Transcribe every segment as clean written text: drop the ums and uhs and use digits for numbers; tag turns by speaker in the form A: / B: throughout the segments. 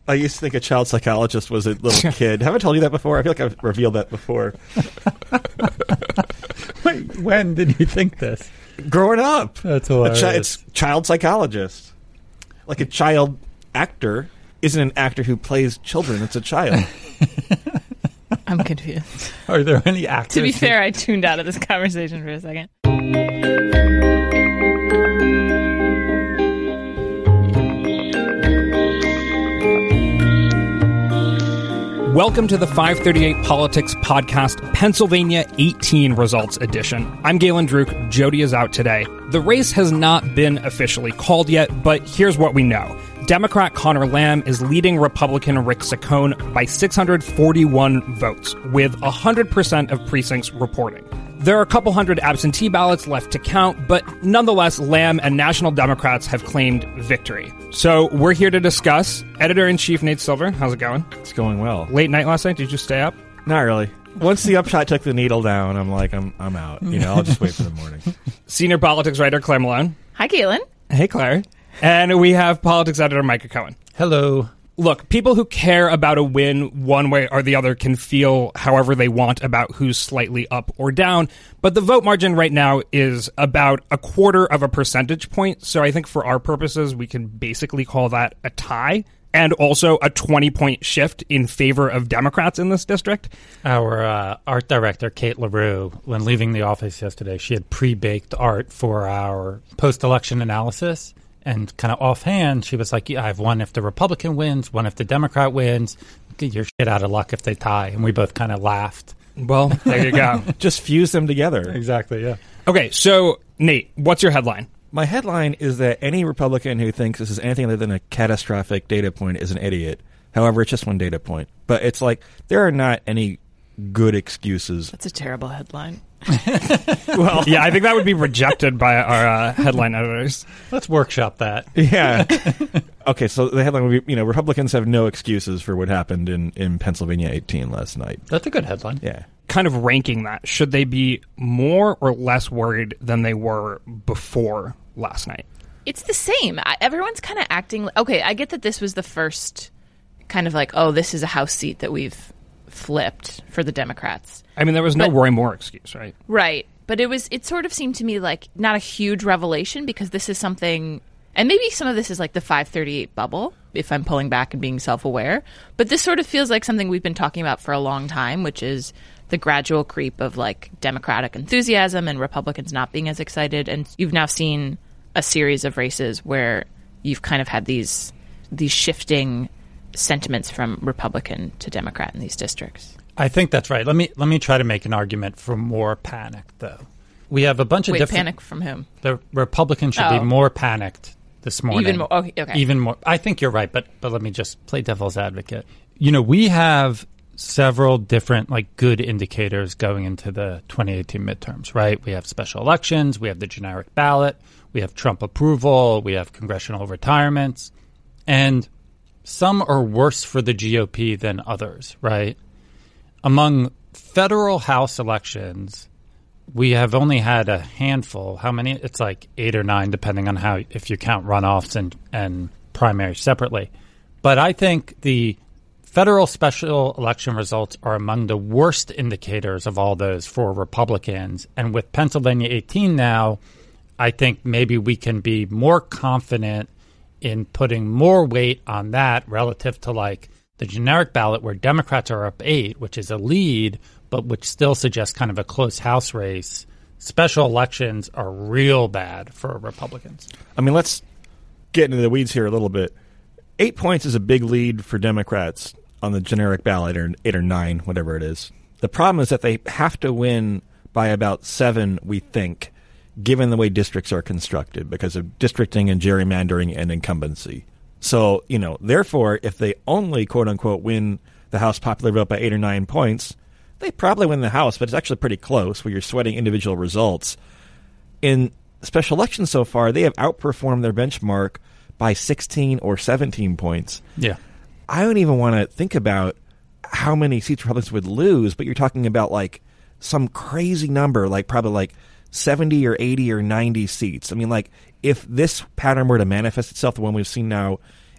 A: I used to think a child psychologist was a little kid. Haven't I told you that before? I feel like I've revealed that before.
B: Wait, when did you think this?
A: Growing up.
B: That's hilarious.
A: It's child psychologist. Like a child actor isn't an actor who plays children. It's a child.
C: I'm confused.
B: Are there any actors?
C: To be fair, I tuned out of this conversation for a second.
D: Welcome to the 538 Politics Podcast, Pennsylvania 18 Results Edition. I'm Galen Druk. Jody is out today. The race has not been officially called yet, but here's what we know. Democrat Conor Lamb is leading Republican Rick Saccone by 641 votes, with 100% of precincts reporting. There are a couple hundred absentee ballots left to count, but nonetheless, Lamb and National Democrats have claimed victory. So we're here to discuss. Editor-in-Chief Nate Silver, how's it going?
A: It's going well.
D: Late night last night? Did you stay up?
A: Not really. Once the upshot took the needle down, I'm like, I'm out. I'll just wait for the morning.
D: Senior politics writer Claire Malone.
C: Hi, Galen.
D: Hey, Claire. And we have politics editor Micah Cohen.
B: Hello.
D: Look, people who care about a win one way or the other can feel however they want about who's slightly up or down, but the vote margin right now is about 1/4 of a percentage point, so I think for our purposes we can basically call that a tie, and also a 20-point shift in favor of Democrats in this district.
B: Our art director, Kate LaRue, when leaving the office yesterday, she had pre-baked art for our post-election analysis. And kind of offhand, she was like, yeah, I have one if the Republican wins, one if the Democrat wins. Get your shit out of luck if they tie. And we both kind of laughed.
D: Well, there you go.
A: Just fuse them together.
B: Exactly, yeah.
D: Okay, so, Nate, what's your headline?
A: My headline is that any Republican who thinks this is anything other than a catastrophic data point is an idiot. However, it's just one data point. But it's like, there are not any good excuses.
C: That's a terrible headline.
D: Well, yeah, I think that would be rejected by our headline editors.
B: Let's workshop that.
A: Yeah. Okay, so the headline would be, Republicans have no excuses for what happened in Pennsylvania 18 last night.
B: That's a good headline.
A: Yeah.
D: Kind of ranking that, should they be more or less worried than they were before last night?
C: It's the same. Everyone's kind of acting... Okay, I get that this was the first kind of like, oh, this is a House seat that we've flipped for the Democrats.
D: I mean, there was no Roy Moore excuse, right?
C: Right. But it sort of seemed to me like not a huge revelation, because this is something, and maybe some of this is like the 538 bubble, if I'm pulling back and being self-aware, but this sort of feels like something we've been talking about for a long time, which is the gradual creep of like Democratic enthusiasm and Republicans not being as excited. And you've now seen a series of races where you've kind of had these shifting sentiments from Republican to Democrat in these districts.
B: I think that's right. Let me try to make an argument for more panic, though. We have a bunch of different...
C: panic from whom?
B: The Republicans should be more panicked this morning.
C: Even more? Oh, okay.
B: Even more. I think you're right, but let me just play devil's advocate. We have several different good indicators going into the 2018 midterms, right? We have special elections, we have the generic ballot, we have Trump approval, we have congressional retirements, and some are worse for the GOP than others, right? Among federal House elections, we have only had a handful. How many? It's like 8 or 9, depending on if you count runoffs and primaries separately. But I think the federal special election results are among the worst indicators of all those for Republicans. And with Pennsylvania 18 now, I think maybe we can be more confident in putting more weight on that relative to the generic ballot, where Democrats are up 8, which is a lead, but which still suggests kind of a close House race. Special elections are real bad for Republicans.
A: I mean, let's get into the weeds here a little bit. 8 points is a big lead for Democrats on the generic ballot, or 8 or 9, whatever it is. The problem is that they have to win by about 7, we think, given the way districts are constructed, because of districting and gerrymandering and incumbency. So, therefore, if they only, quote-unquote, win the House popular vote by 8 or 9 points, they probably win the House, but it's actually pretty close where you're sweating individual results. In special elections so far, they have outperformed their benchmark by 16 or 17 points.
B: Yeah.
A: I don't even want to think about how many seats Republicans would lose, but you're talking about some crazy number, probably 70 or 80 or 90 seats. I mean, if this pattern were to manifest itself, the one we've seen now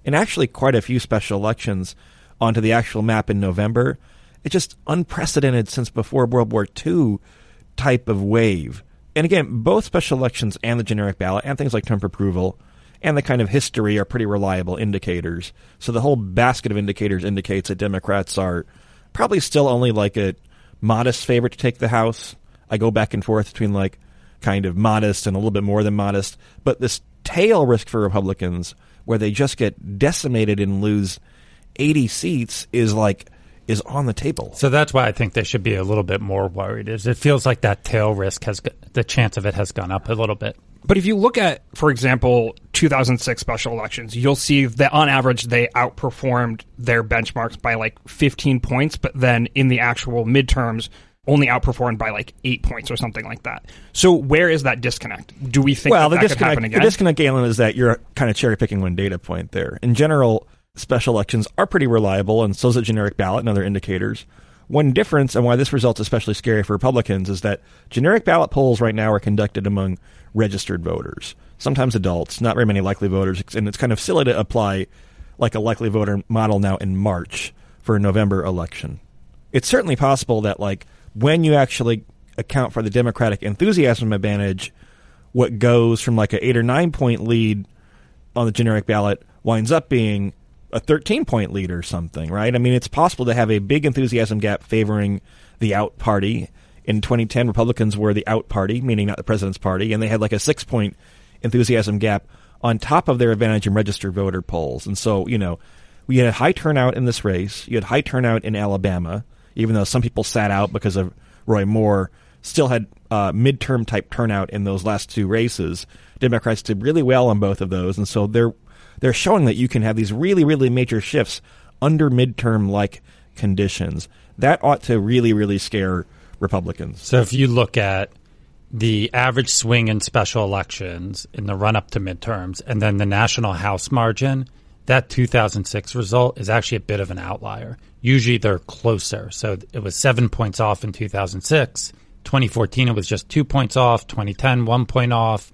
A: and actually quite a few special elections onto the actual map in November. It's just unprecedented since before World War II type of wave. And again, both special elections and the generic ballot and things like Trump approval and the kind of history are pretty reliable indicators. So the whole basket of indicators indicates that Democrats are probably still only like a modest favorite to take the House. I go back and forth between like kind of modest and a little bit more than modest. But this tail risk for Republicans where they just get decimated and lose 80 seats is on the table.
B: So that's why I think they should be a little bit more worried. Is it feels like that tail risk the chance of it has gone up a little bit.
D: But if you look at, for example, 2006 special elections, you'll see that on average they outperformed their benchmarks by like 15 points, but then in the actual midterms only outperformed by like 8 points or something like that. So where is that disconnect? Do we think that could happen again?
A: The disconnect, Galen, is that you're kind of cherry-picking one data point there. In general, special elections are pretty reliable, and so is the generic ballot and other indicators. One difference, and why this result's especially scary for Republicans, is that generic ballot polls right now are conducted among registered voters, sometimes adults, not very many likely voters, and it's kind of silly to apply like a likely voter model now in March for a November election. It's certainly possible that like when you actually account for the Democratic enthusiasm advantage, what goes from like an 8 or 9 point lead on the generic ballot winds up being a 13-point lead or something, right? I mean, it's possible to have a big enthusiasm gap favoring the out party. In 2010, Republicans were the out party, meaning not the president's party, and they had like a 6-point enthusiasm gap on top of their advantage in registered voter polls. And so, you know, we had a high turnout in this race. You had high turnout in Alabama, even though some people sat out because of Roy Moore, still had midterm-type turnout in those last two races. Democrats did really well on both of those, and so they're showing that you can have these really, really major shifts under midterm-like conditions. That ought to really, really scare Republicans.
B: So if you look at the average swing in special elections in the run-up to midterms and then the national House margin, that 2006 result is actually a bit of an outlier. Usually they're closer. So it was 7 points off in 2006. 2014, it was just 2 points off. 2010, 1 point off.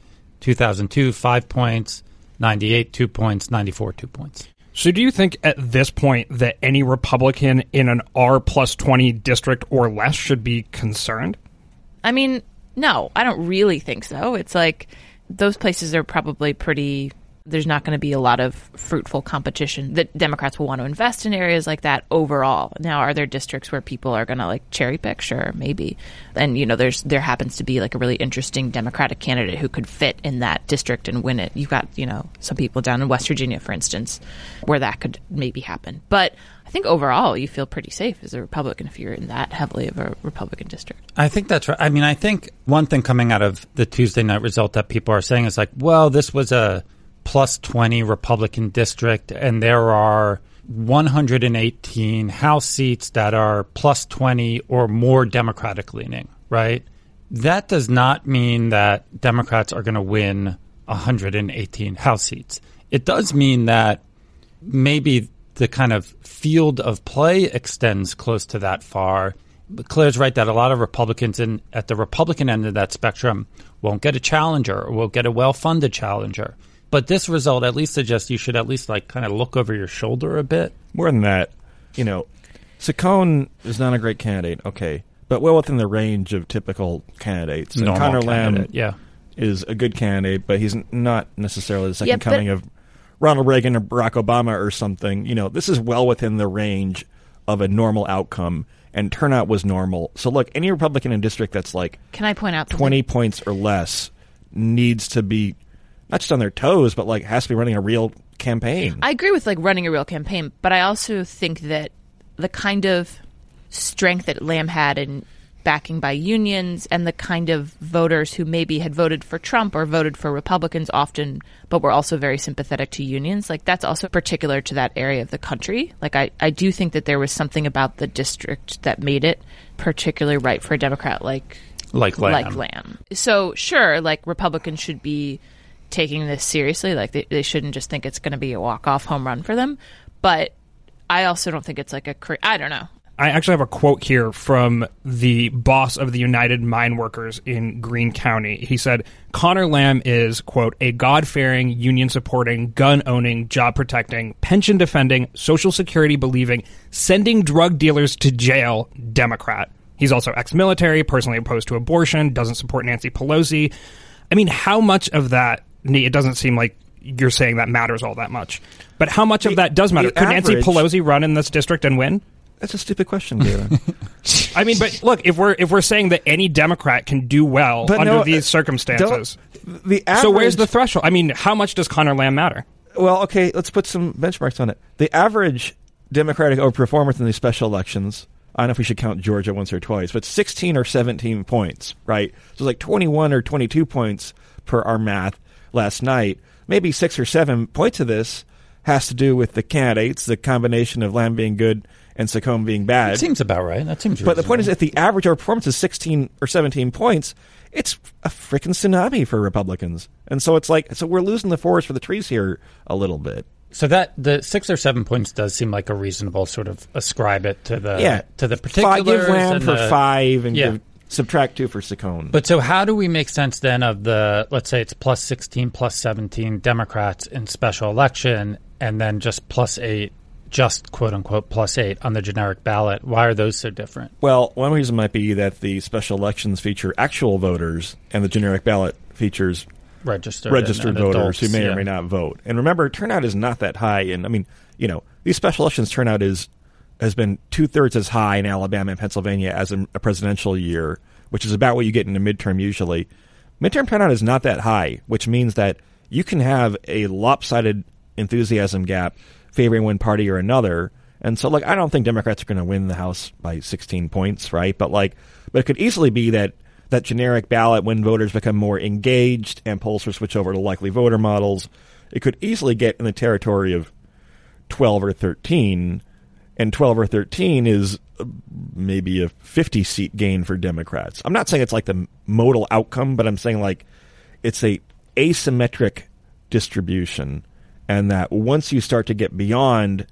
B: 2002, 5 points. 98, 2 points. 94, 2 points.
D: So do you think at this point that any Republican in an R+20 district or less should be concerned?
C: I mean, no, I don't really think so. It's like those places are probably pretty... There's not going to be a lot of fruitful competition. The Democrats will want to invest in areas like that overall. Now, are there districts where people are going to like cherry pick? Sure, maybe. And, you know, there happens to be like a really interesting Democratic candidate who could fit in that district and win it. You've got, you know, some people down in West Virginia, for instance, where that could maybe happen. But I think overall you feel pretty safe as a Republican if you're in that heavily of a Republican district.
B: I think that's right. I mean, I think one thing coming out of the Tuesday night result that people are saying is like, well, this was a +20 Republican district, and there are 118 House seats that are +20 or more Democratic leaning, right? That does not mean that Democrats are going to win 118 House seats. It does mean that maybe the kind of field of play extends close to that far. But Claire's right that a lot of Republicans at the Republican end of that spectrum won't get a challenger or will get a well-funded challenger. But this result at least suggests you should at least like kind of look over your shoulder a bit.
A: More than that, you know, Saccone is not a great candidate, okay, but well within the range of typical candidates. And Connor Lamb is a good candidate, but he's not necessarily the second coming of Ronald Reagan or Barack Obama or something. You know, this is well within the range of a normal outcome, and turnout was normal. So look, any Republican in a district that's like
C: Can I point out
A: 20 points or less needs to be not just on their toes, but like has to be running a real campaign.
C: I agree with like running a real campaign, but I also think that the kind of strength that Lamb had in backing by unions and the kind of voters who maybe had voted for Trump or voted for Republicans often, but were also very sympathetic to unions, like that's also particular to that area of the country. Like I do think that there was something about the district that made it particularly right for a Democrat like Lamb. So sure, like Republicans should be taking this seriously. Like they shouldn't just think it's going to be a walk-off home run for them. But I also don't think it's like I don't know.
D: I actually have a quote here from the boss of the United Mine Workers in Greene County. He said, Connor Lamb is, quote, a God-fearing, union-supporting, gun-owning, job-protecting, pension-defending, Social Security-believing, sending drug dealers to jail Democrat. He's also ex-military, personally opposed to abortion, doesn't support Nancy Pelosi. I mean, how much of that, it doesn't seem like you're saying that matters all that much, but how much of that does matter? Could Nancy Pelosi run in this district and win?
A: That's a stupid question, Galen.
D: I mean, but look, if we're saying that any Democrat can do well under these circumstances, so where's the threshold? I mean, how much does Connor Lamb matter?
A: Well, okay, let's put some benchmarks on it. The average Democratic overperformance in these special elections, I don't know if we should count Georgia once or twice, but 16 or 17 points, right? So it's like 21 or 22 points per our math last night. Maybe 6 or 7 points of this has to do with the candidates, the combination of Lamb being good and Saccone being bad.
B: That seems about right. That seems
A: But the point is, if the average performance is 16 or 17 points, it's a freaking tsunami for Republicans. And so it's like, so we're losing the forest for the trees here a little bit.
B: So that the 6 or 7 points does seem like a reasonable sort of ascribe it to the particulars.
A: Give Lamb for 5 and subtract 2 for Saccone.
B: But so how do we make sense then of the, let's say it's plus 16, plus 17 Democrats in special election, and then just plus 8, just quote-unquote plus 8 on the generic ballot? Why are those so different?
A: Well, one reason might be that the special elections feature actual voters and the generic ballot features registered voters adults, who may or may not vote. And remember, turnout is not that high. And I mean, these special elections turnout has been 2/3 as high in Alabama and Pennsylvania as in a presidential year, which is about what you get in a midterm usually. Midterm turnout is not that high, which means that you can have a lopsided enthusiasm gap favoring one party or another. And so, I don't think Democrats are going to win the House by 16 points, right? But it could easily be that generic ballot, when voters become more engaged and pollsters switch over to likely voter models, it could easily get in the territory of 12 or 13. And 12 or 13 is maybe a 50-seat gain for Democrats. I'm not saying it's like the modal outcome, but I'm saying it's a asymmetric distribution. And that once you start to get beyond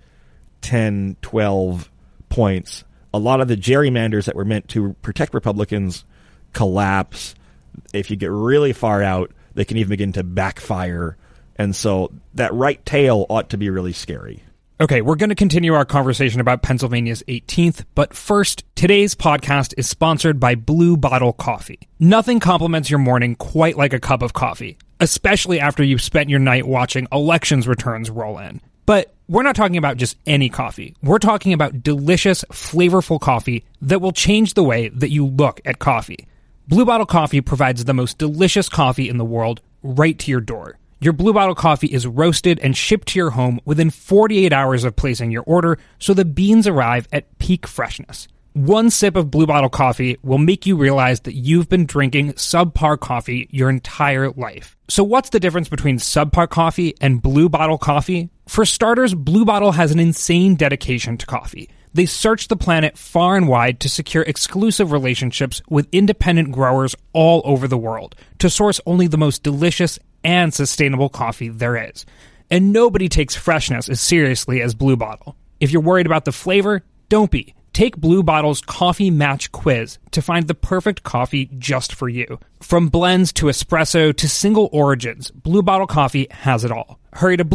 A: 10, 12 points, a lot of the gerrymanders that were meant to protect Republicans collapse. If you get really far out, they can even begin to backfire. And so that right tail ought to be really scary.
D: Okay, we're going to continue our conversation about Pennsylvania's 18th, but first, today's podcast is sponsored by Blue Bottle Coffee. Nothing compliments your morning quite like a cup of coffee, especially after you've spent your night watching elections returns roll in. But we're not talking about just any coffee. We're talking about delicious, flavorful coffee that will change the way that you look at coffee. Blue Bottle Coffee provides the most delicious coffee in the world right to your door. Your Blue Bottle coffee is roasted and shipped to your home within 48 hours of placing your order, so the beans arrive at peak freshness. One sip of Blue Bottle coffee will make you realize that you've been drinking subpar coffee your entire life. So what's the difference between subpar coffee and Blue Bottle coffee? For starters, Blue Bottle has an insane dedication to coffee. They search the planet far and wide to secure exclusive relationships with independent growers all over the world to source only the most delicious and sustainable coffee there is. And nobody takes freshness as seriously as Blue Bottle. If you're worried about the flavor, don't be. Take Blue Bottle's Coffee Match Quiz to find the perfect coffee just for you. From blends to espresso to single origins, Blue Bottle Coffee has it all. Hurry to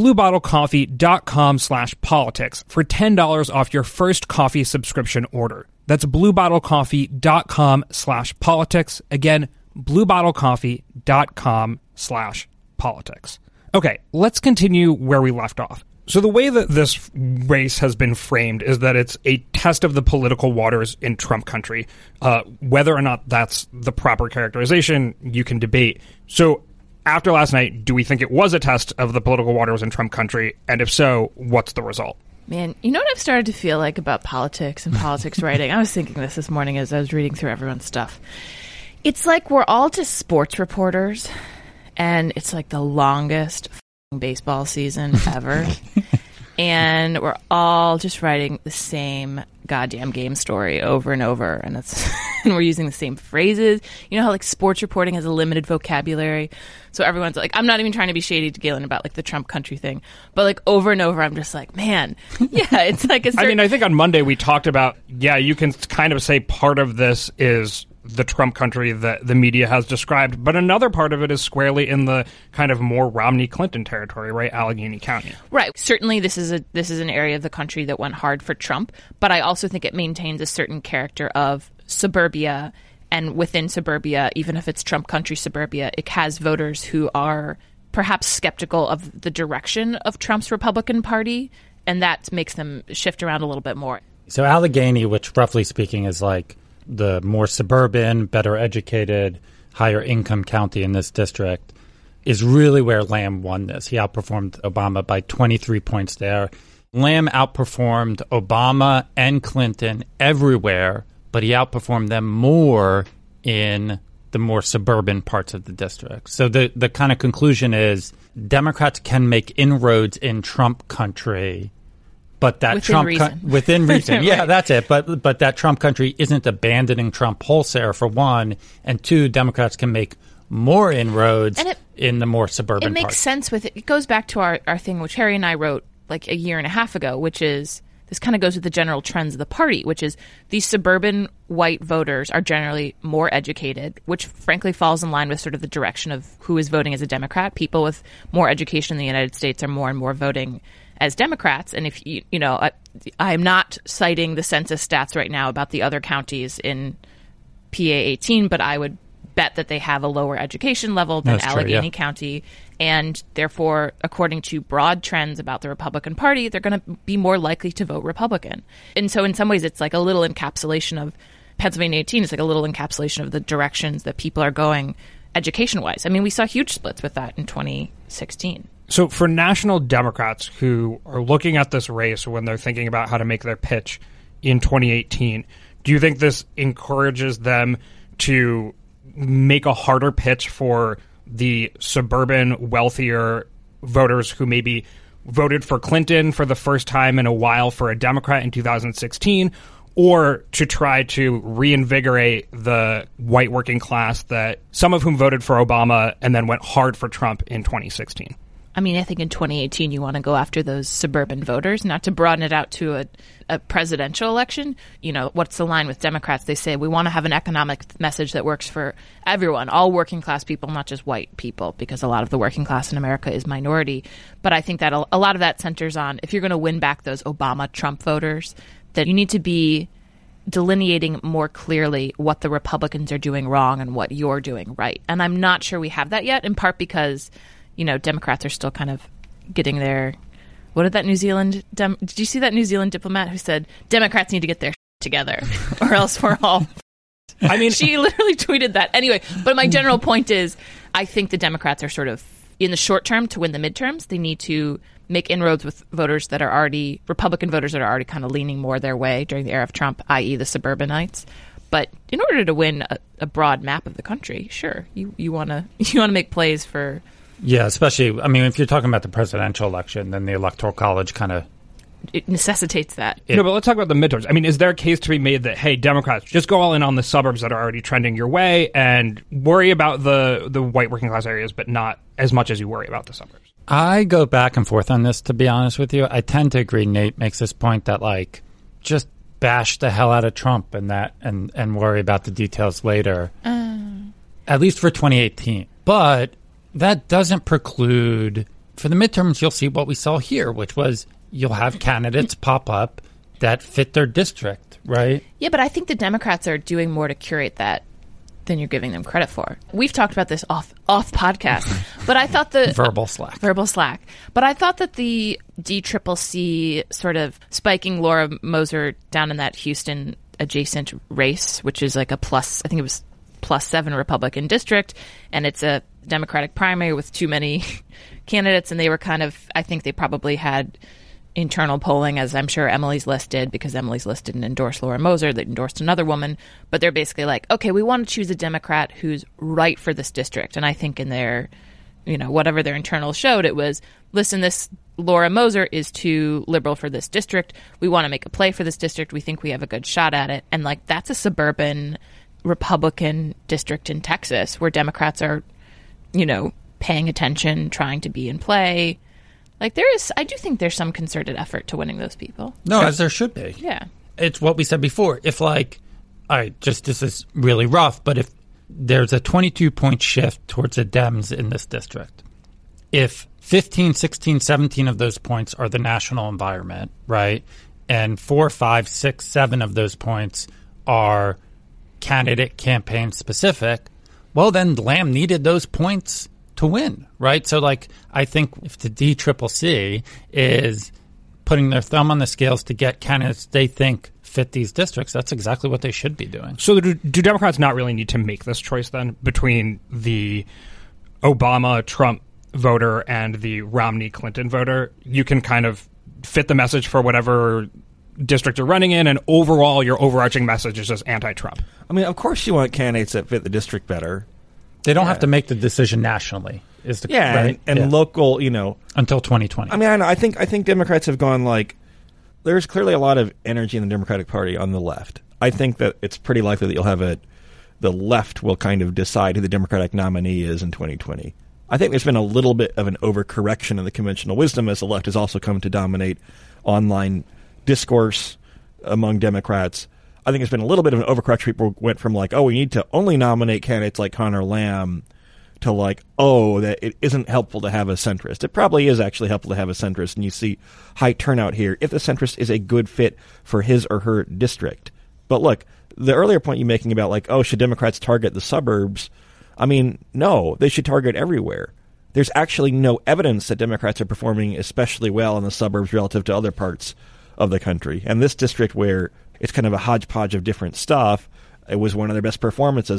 D: bluebottlecoffee.com/politics for $10 off your first coffee subscription order. That's bluebottlecoffee.com/politics. Again, bluebottlecoffee.com/politics. Okay, let's continue where we left off. So the way that this race has been framed is that it's a test of the political waters in Trump country. Whether or not that's the proper characterization, you can debate. So after last night, do we think it was a test of the political waters in Trump country? And if so, what's the result?
C: Man, you know what I've started to feel like about politics and politics writing? I was thinking this morning as I was reading through everyone's stuff. It's like we're all just sports reporters, and it's like the longest baseball season ever. And we're all just writing the same goddamn game story over and over, and it's and we're using the same phrases. You know how like sports reporting has a limited vocabulary, so everyone's like, I'm not even trying to be shady to Galen about like the Trump country thing, but like over and over, I'm just like, man, yeah, it's like a certain...
D: I mean, I think on Monday we talked about, yeah, you can kind of say part of this is the Trump country that the media has described, but another part of it is squarely in the kind of more Romney-Clinton territory, right? Allegheny County.
C: Right. Certainly this is an area of the country that went hard for Trump, but I also think it maintains a certain character of suburbia, and within suburbia, even if it's Trump country suburbia, it has voters who are perhaps skeptical of the direction of Trump's Republican Party, and that makes them shift around a little bit more.
B: So Allegheny, which roughly speaking is like the more suburban, better educated, higher income county in this district, is really where Lamb won this. He outperformed Obama by 23 points there. Lamb outperformed Obama and Clinton everywhere, but he outperformed them more in the more suburban parts of the district. So the kind of conclusion is Democrats can make inroads in Trump country, but that within reason. Yeah, right. That's it. But that Trump country isn't abandoning Trump wholesale, for one, and two, Democrats can make more inroads in the more suburban parts.
C: It makes sense with it. It goes back to our thing, which Harry and I wrote like a year and a half ago, which is this kind of goes with the general trends of the party, which is these suburban white voters are generally more educated, which frankly falls in line with sort of the direction of who is voting as a Democrat. People with more education in the United States are more and more voting as Democrats. And if you know, I'm not citing the census stats right now about the other counties in PA 18, but I would bet that they have a lower education level than Allegheny County. And therefore, according to broad trends about the Republican Party, they're going to be more likely to vote Republican. And so in some ways, it's like a little encapsulation of Pennsylvania 18. It's like a little encapsulation of the directions that people are going education-wise. I mean, we saw huge splits with that in 2016.
D: So for national Democrats who are looking at this race when they're thinking about how to make their pitch in 2018, do you think this encourages them to make a harder pitch for the suburban, wealthier voters who maybe voted for Clinton for the first time in a while for a Democrat in 2016, or to try to reinvigorate the white working class that some of whom voted for Obama and then went hard for Trump in 2016?
C: I mean, I think in 2018 you want to go after those suburban voters, not to broaden it out to a presidential election. You know, what's the line with Democrats? They say we want to have an economic message that works for everyone, all working class people, not just white people, because a lot of the working class in America is minority. But I think that a lot of that centers on, if you're going to win back those Obama-Trump voters, that you need to be delineating more clearly what the Republicans are doing wrong and what you're doing right. And I'm not sure we have that yet, in part because, you know, Democrats are still kind of getting their... What did that New Zealand... did you see that New Zealand diplomat who said, Democrats need to get their together or else we're all... I mean... She literally tweeted that. Anyway, but my general point is, I think the Democrats are sort of, in the short term, to win the midterms, they need to make inroads with voters that are already... Republican voters that are already kind of leaning more their way during the era of Trump, i.e. the suburbanites. But in order to win a broad map of the country, sure, you want to make plays for...
B: Yeah, especially, I mean, if you're talking about the presidential election, then the Electoral College kind of...
C: It necessitates that.
D: No, but let's talk about the midterms. I mean, is there a case to be made that, hey, Democrats, just go all in on the suburbs that are already trending your way and worry about the white working class areas, but not as much as you worry about the suburbs?
B: I go back and forth on this, to be honest with you. I tend to agree. Nate makes this point that, like, just bash the hell out of Trump and that and worry about the details later, at least for 2018. But... that doesn't preclude, for the midterms, you'll see what we saw here, which was you'll have candidates pop up that fit their district, right?
C: Yeah, but I think the Democrats are doing more to curate that than you're giving them credit for. We've talked about this off podcast, but I thought the...
B: Verbal slack.
C: But I thought that the DCCC sort of spiking Laura Moser down in that Houston adjacent race, which is like a plus, I think it was +7 Republican district, and it's a Democratic primary with too many candidates, and they were kind of, I think they probably had internal polling, as I'm sure Emily's List did, because Emily's List didn't endorse Laura Moser, they endorsed another woman, but they're basically like, okay, we want to choose a Democrat who's right for this district. And I think in their, you know, whatever their internal showed, it was listen, this Laura Moser is too liberal for this district. We want to make a play for this district. We think we have a good shot at it. And like, that's a suburban Republican district in Texas where Democrats are, paying attention, trying to be in play. Like, I do think there's some concerted effort to winning those people.
B: No, as there should be.
C: Yeah.
B: It's what we said before. If this is really rough, but if there's a 22-point shift towards the Dems in this district, if 15, 16, 17 of those points are the national environment, right, and 4, 5, 6, 7 of those points are candidate campaign specific, well, then Lamb needed those points to win, right? So, I think if the DCCC is putting their thumb on the scales to get candidates they think fit these districts, that's exactly what they should be doing.
D: So do Democrats not really need to make this choice then between the Obama-Trump voter and the Romney-Clinton voter? You can kind of fit the message for whatever district you're running in, and overall your overarching message is just anti-Trump.
A: I mean, of course you want candidates that fit the district better.
B: They don't have to make the decision nationally. Right?
A: And local,
B: until 2020.
A: I mean, I think Democrats have gone there's clearly a lot of energy in the Democratic Party on the left. I think that it's pretty likely that you'll have the left will kind of decide who the Democratic nominee is in 2020. I think there's been a little bit of an overcorrection in the conventional wisdom as the left has also come to dominate online discourse among Democrats. I think there's been a little bit of an overcorrection. People went from we need to only nominate candidates like Conor Lamb to that it isn't helpful to have a centrist. It probably is actually helpful to have a centrist, and you see high turnout here if the centrist is a good fit for his or her district. But look, the earlier point you're making about should Democrats target the suburbs? I mean, no, they should target everywhere. There's actually no evidence that Democrats are performing especially well in the suburbs relative to other parts of the country. And this district, where it's kind of a hodgepodge of different stuff, it was one of their best performances,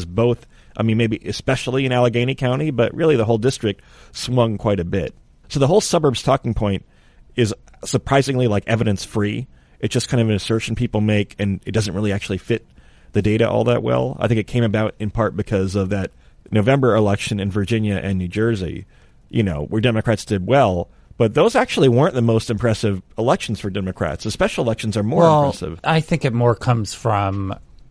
A: maybe especially in Allegheny County, but really the whole district swung quite a bit. So the whole suburbs talking point is surprisingly evidence-free. It's just kind of an assertion people make, and it doesn't really actually fit the data all that well. I think it came about in part because of that November election in Virginia and New Jersey, where Democrats did well. But those actually weren't the most impressive elections for Democrats. The special elections are more impressive.
B: I think it more comes from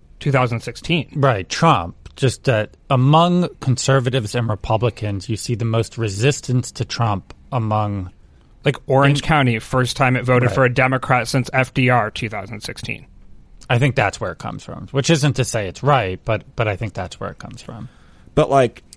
D: 2016.
B: Right, Trump. Just that among conservatives and Republicans, you see the most resistance to Trump among...
D: Orange County, first time it voted for a Democrat since FDR 2016.
B: I think that's where it comes from, which isn't to say it's right, but I think that's where it comes from.
A: But,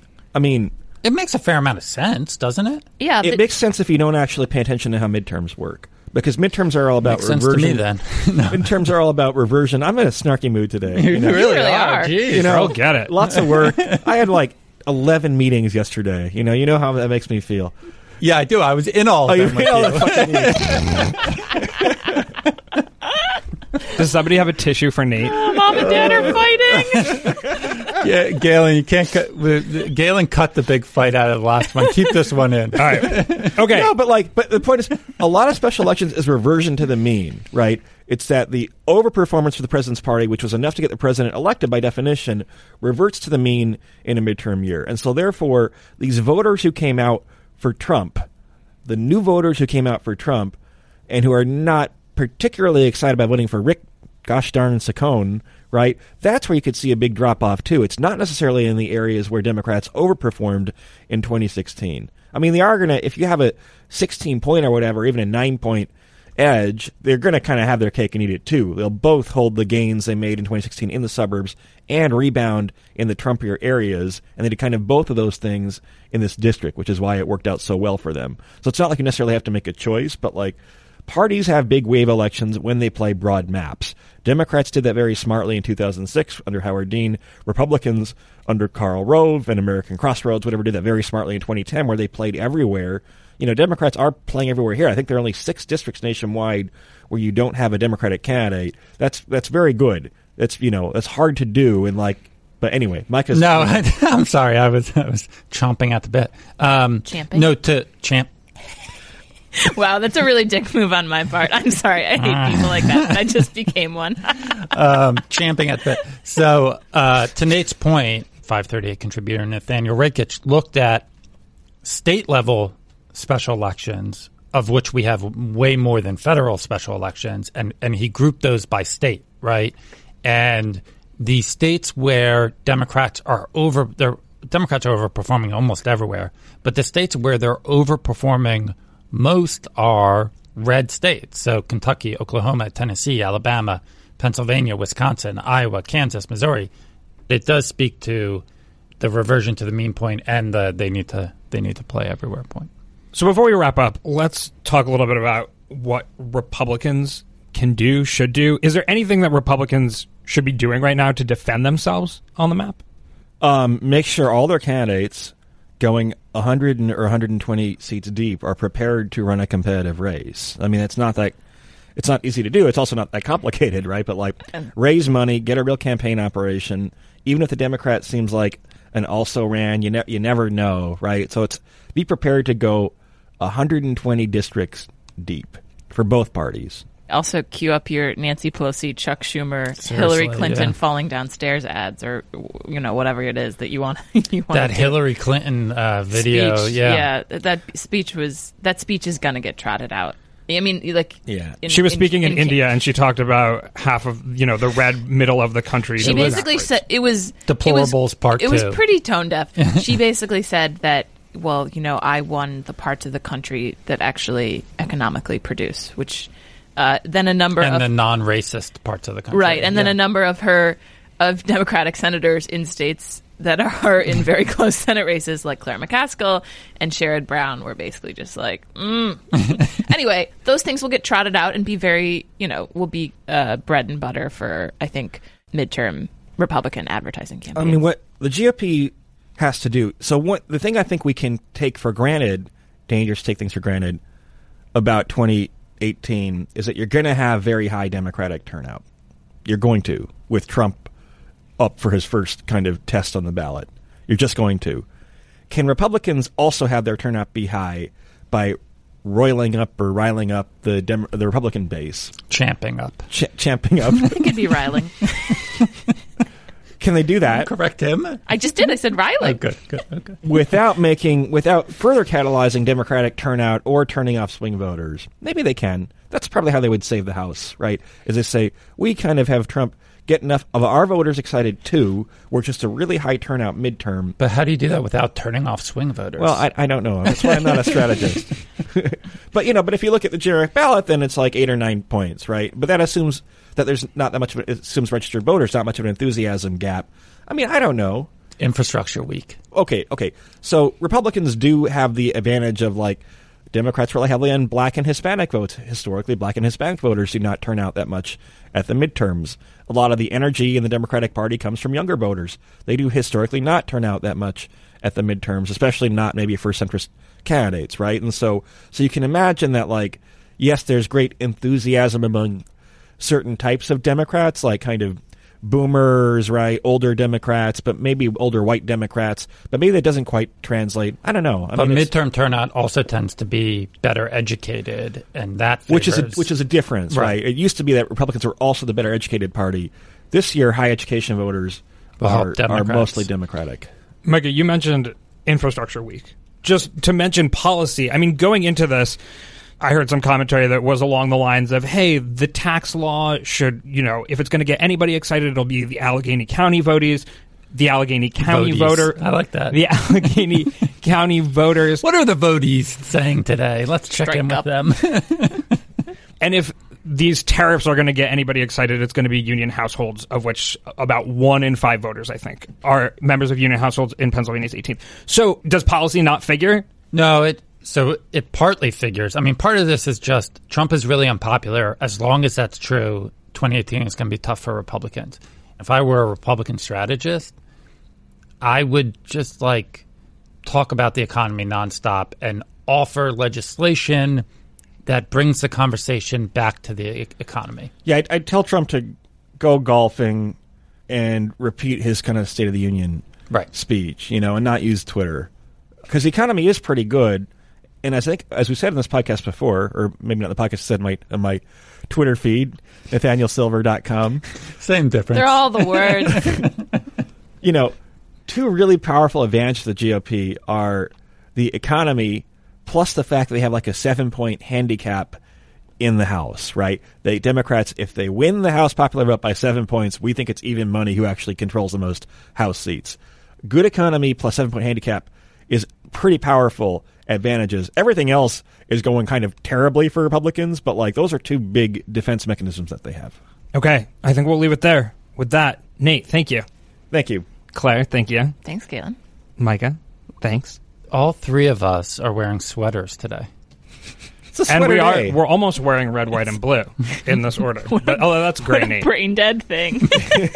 B: it makes a fair amount of sense, doesn't it?
C: Yeah.
A: It makes sense if you don't actually pay attention to how midterms work. Because midterms are all about reversion.
B: Makes sense to me, then.
A: Midterms are all about reversion. I'm in a snarky mood today.
B: You really are.
D: Jeez, I'll get it.
A: Lots of work. I had 11 meetings yesterday. You know how that makes me feel.
B: Yeah, I do. I was in all of them with you.
D: Does somebody have a tissue for Nate?
C: Mom and Dad are fighting.
B: Yeah, Galen, you can't cut. Galen cut the big fight out of the last one. Keep this one in.
D: All right. Okay.
A: No, but the point is, a lot of special elections is reversion to the mean, right? It's that the overperformance for the president's party, which was enough to get the president elected by definition, reverts to the mean in a midterm year. And so therefore, these voters who came out for Trump, the new voters who came out for Trump, and who are not particularly excited about voting for Rick gosh darn Saccone, right? That's where you could see a big drop-off, too. It's not necessarily in the areas where Democrats overperformed in 2016. I mean, they are going to, if you have a 16-point or whatever, even a 9-point edge, they're going to kind of have their cake and eat it, too. They'll both hold the gains they made in 2016 in the suburbs and rebound in the Trumpier areas, and they did kind of both of those things in this district, which is why it worked out so well for them. So it's not like you necessarily have to make a choice, but parties have big wave elections when they play broad maps. Democrats did that very smartly in 2006 under Howard Dean. Republicans under Karl Rove and American Crossroads, whatever, did that very smartly in 2010 where they played everywhere. Democrats are playing everywhere here. I think there are only 6 districts nationwide where you don't have a Democratic candidate. That's very good. That's hard to do. And but anyway, Mike is...
B: No, I'm sorry. I was chomping at the bit.
C: Champing?
B: No, to champ.
C: Wow, that's a really dick move on my part. I'm sorry. I hate people like that. I just became one.
B: Champing at the bit. So, to Nate's point, 538 contributor Nathaniel Rakich looked at state-level special elections, of which we have way more than federal special elections, and he grouped those by state, right? And the states where Democrats are overperforming almost everywhere, but the states where they're overperforming most are red states. So Kentucky, Oklahoma, Tennessee, Alabama, Pennsylvania, Wisconsin, Iowa, Kansas, Missouri. It does speak to the reversion to the mean point and the they need to play everywhere point.
D: So before we wrap up, let's talk a little bit about what Republicans can do, should do. Is there anything that Republicans should be doing right now to defend themselves on the map?
A: Make sure all their candidates going 100 or 120 seats deep are prepared to run a competitive race. I mean, it's not easy to do. It's also not that complicated, right? But like, raise money, get a real campaign operation. Even if the Democrat seems like an also-ran, you never know, right? So it's be prepared to go 120 districts deep for both parties.
C: Also, cue up your Nancy Pelosi, Chuck Schumer,
B: Seriously,
C: Hillary Clinton
B: yeah.
C: falling downstairs ads, or whatever it is that you want.
B: That Hillary Clinton video,
C: speech.
B: yeah,
C: that speech is going to get trotted out. I mean, like,
A: yeah,
D: she was speaking in India, and she talked about half of the red middle of the country.
C: She basically said it was
B: deplorables part 2.
C: It was pretty tone deaf. She basically said that, well, I won the parts of the country that actually economically produce, which. Then a number of
B: the non-racist parts of the country,
C: right, and then a number of Democratic senators in states that are in very close Senate races, like Claire McCaskill and Sherrod Brown, were basically just like, Anyway, those things will get trotted out and be very, will be bread and butter for, I think, midterm Republican advertising campaigns.
A: I mean, what the GOP has to do. So the thing I think we can take for granted, dangerous to take things for granted, about 2018 is that you're going to have very high Democratic turnout. You're going to, with Trump up for his first kind of test on the ballot. You're just going to. Can Republicans also have their turnout be high by riling up the Republican base?
B: Champing up.
A: Champing up.
C: I think it'd be riling.
A: Can they do that?
B: Correct him.
C: I just did. I said riling.
B: Oh, good. Okay.
A: Without further catalyzing Democratic turnout or turning off swing voters. Maybe they can. That's probably how they would save the House, right? Is they say, we kind of have Trump get enough of our voters excited too. We're just a really high turnout midterm.
B: But how do you do that without turning off swing voters?
A: Well, I don't know. That's why I'm not a strategist. But if you look at the generic ballot, then it's like 8 or 9 points, right? But that assumes that there's not that much of it assumes registered voters, not much of an enthusiasm gap. I mean, I don't know.
B: Infrastructure weak.
A: Okay. So Republicans do have the advantage of, like, Democrats rely heavily on black and Hispanic votes. Historically, black and Hispanic voters do not turn out that much at the midterms. A lot of the energy in the Democratic Party comes from younger voters. They do historically not turn out that much at the midterms, especially not maybe for centrist candidates, right? And so you can imagine that, like, yes, there's great enthusiasm among certain types of Democrats, like kind of boomers, right? Older Democrats, but maybe older white Democrats, but maybe that doesn't quite translate. I don't know.
B: But midterm turnout also tends to be better educated, and that favors...
A: which is a difference, right? It used to be that Republicans were also the better educated party. This year, high education voters are mostly Democratic.
D: Micah, you mentioned Infrastructure Week. Just to mention policy, I mean, going into this, I heard some commentary that was along the lines of, hey, the tax law should, if it's going to get anybody excited, it'll be the Allegheny County voties, the Allegheny County voter.
B: I like that.
D: The Allegheny County voters.
B: What are the voties saying today? Let's check in with them.
D: And if these tariffs are going to get anybody excited, it's going to be union households, of which about 1 in 5 voters, I think, are members of union households in Pennsylvania's 18th. So does policy not figure?
B: No, it partly figures. I mean, part of this is just Trump is really unpopular. As long as that's true, 2018 is going to be tough for Republicans. If I were a Republican strategist, I would just talk about the economy nonstop and offer legislation that brings the conversation back to the economy.
A: Yeah, I'd tell Trump to go golfing and repeat his kind of State of the Union speech, and not use Twitter. Because the economy is pretty good. And I think, as we said in this podcast before, or maybe not the podcast, I said on my Twitter feed, NathanielSilver.com.
B: Same difference.
C: They're all the words.
A: 2 really powerful advantages of the GOP are the economy plus the fact that they have like a 7-point handicap in the House, right? The Democrats, if they win the House popular vote by 7 points, we think it's even money who actually controls the most House seats. Good economy plus 7-point handicap is pretty powerful advantages. Everything else is going kind of terribly for Republicans, but like those are two big defense mechanisms that they have.
D: Okay, I think we'll leave it there. With that, Nate, thank you.
A: Thank you.
D: Claire, thank you.
C: Thanks, Galen.
D: Micah, thanks.
B: All three of us are wearing sweaters today.
A: It's a sweater day.
D: We're almost wearing red, white, and blue in this order. But that's great, Nate.
C: Brain dead thing.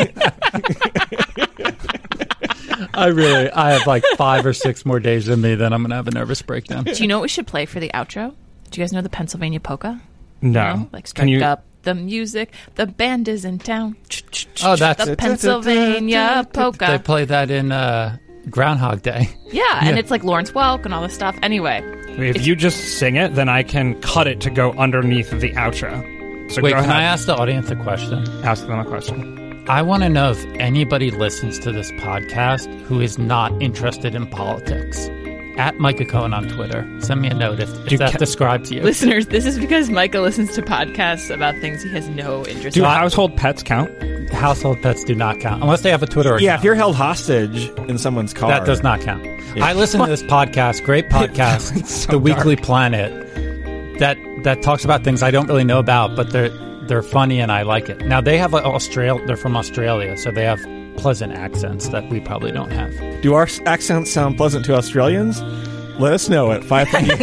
B: I have like 5 or 6 more days in me, then I'm going to have a nervous breakdown.
C: Do you know what we should play for the outro? Do you guys know the Pennsylvania polka?
D: No.
C: No? Like strike up the music, the band is in town.
B: Oh, that's
C: the Pennsylvania polka.
B: They play that in Groundhog Day.
C: Yeah, and it's like Lawrence Welk and all this stuff. Anyway.
D: If you just sing it, then I can cut it to go underneath the outro. So
B: wait,
D: go
B: can
D: ahead.
B: I ask the audience a question?
D: Ask them a question.
B: I want to know if anybody listens to this podcast who is not interested in politics. At Micah Cohen on Twitter. Send me a note if that describes you.
C: Listeners, this is because Micah listens to podcasts about things he has no interest
D: Do
C: in.
D: household pets count?
B: Household pets do not count. Unless they have a Twitter account.
A: Yeah, if you're held hostage in someone's car.
B: That does not count.
A: Yeah.
B: I listen to this podcast, great podcast,
D: so
B: The Weekly Planet, that talks about things I don't really know about, but they're funny and I like it. Now, they have they're from Australia, so they have pleasant accents that we probably don't have.
A: Do our accents sound pleasant to Australians? Let us know at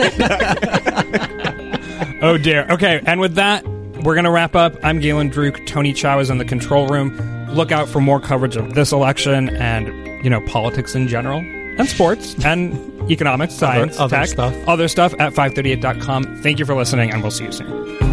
A: 5:30.
D: Oh, dear. Okay, and with that, we're going to wrap up. I'm Galen Druk. Tony Chow is in the control room. Look out for more coverage of this election and, politics in general, and sports, and economics, science,
B: other
D: tech,
B: stuff.
D: other stuff at 538.com. Thank you for listening, and we'll see you soon.